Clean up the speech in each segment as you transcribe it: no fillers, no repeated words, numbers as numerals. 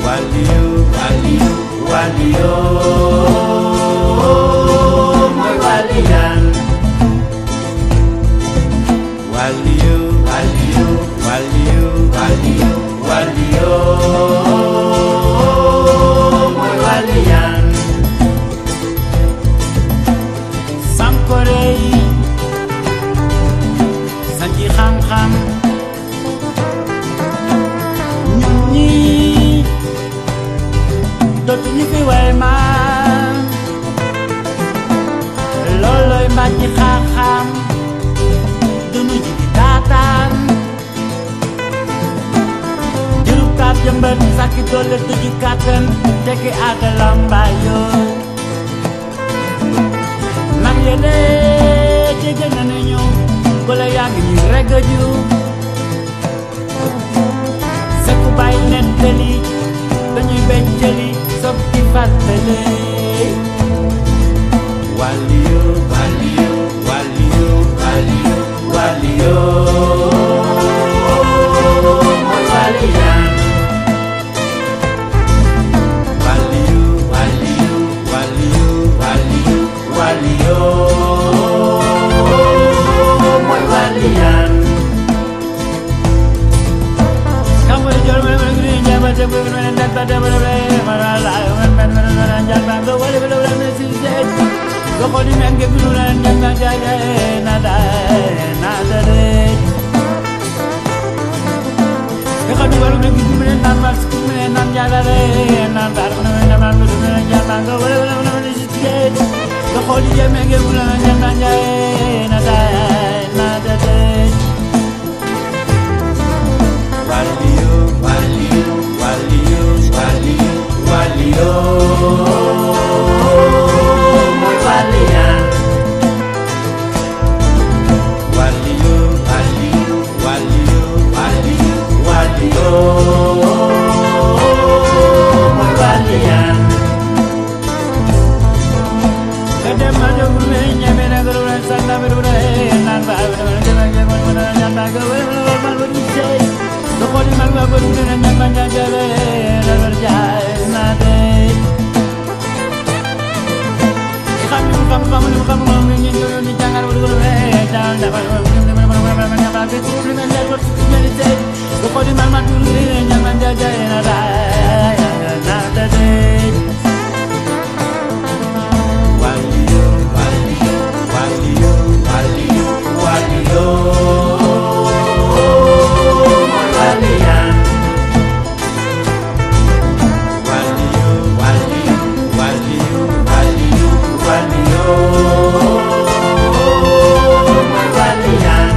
waliyu waliyu waliyo mooy waliyan waliyu waliyu waliyu waliyu waliyo mooy waliyan sankore yi sanji xam-xam ñun ñi dootuñu fi way maan looloy mbàjji xam-xam dunu ji di taataan jurub kaat jëmbat sàkki doole tuji kàttan tekki aada lambaayoo nag yéene jege na ne ñëw golo yaa ngi ñuy reggaju sekku bàyyi nettali dañuy beccali sob di fàttali waliyu waliyu waliyu waliyu waliyo mooy waliyan waliyu waliyu waliyu waliyu waliyo mooy waliyan kamar jor mel mel ni jaba jaba mel ndat ba daba daba mara la mel mel mel jaba go wala wala wala si set go khodi menge gulu na jaba jaja nada nada re go khodi walu menge gulu na nan mas ku mel nan jala re nan dar na man lu na jaba go wala wala wala si set go khodi menge gulu na jaba jaja nada nada re waliyu waliyu waliyu waliyu waliyo mooy waliyan waliyu waliyu waliyu waliyu waliyo mooy waliyan kadem ma jogul me ñeme na gëru na sanda mi ru na nan ba na jema jema na ñanda go wala ma lu ci do ko di man ba bu na ñanda ñajale na jaay na de xam ni ñu ñu jangal wu do re dal da ba ba bi tu ni na ko ci ni te do ko di man ma du ni ñanda jaay na da na de waliyu waliyu waliyu waliyu waliyo waliyan waliyu waliyu waliyu waliyu waliyo waliyan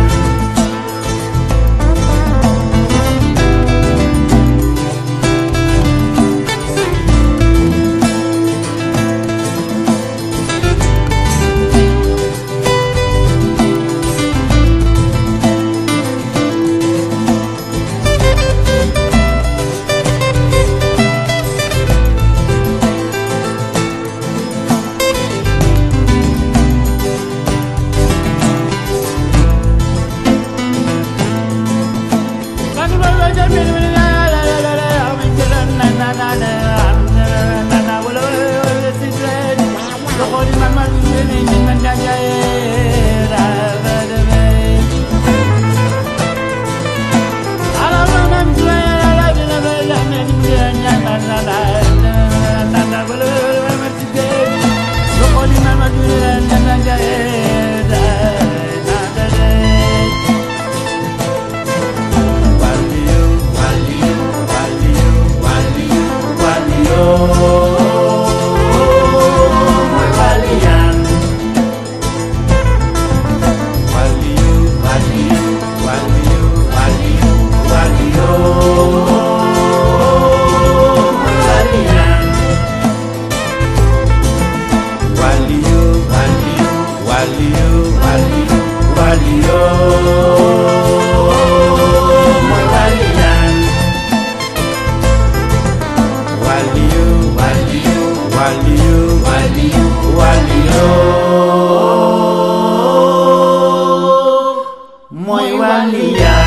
Waliyo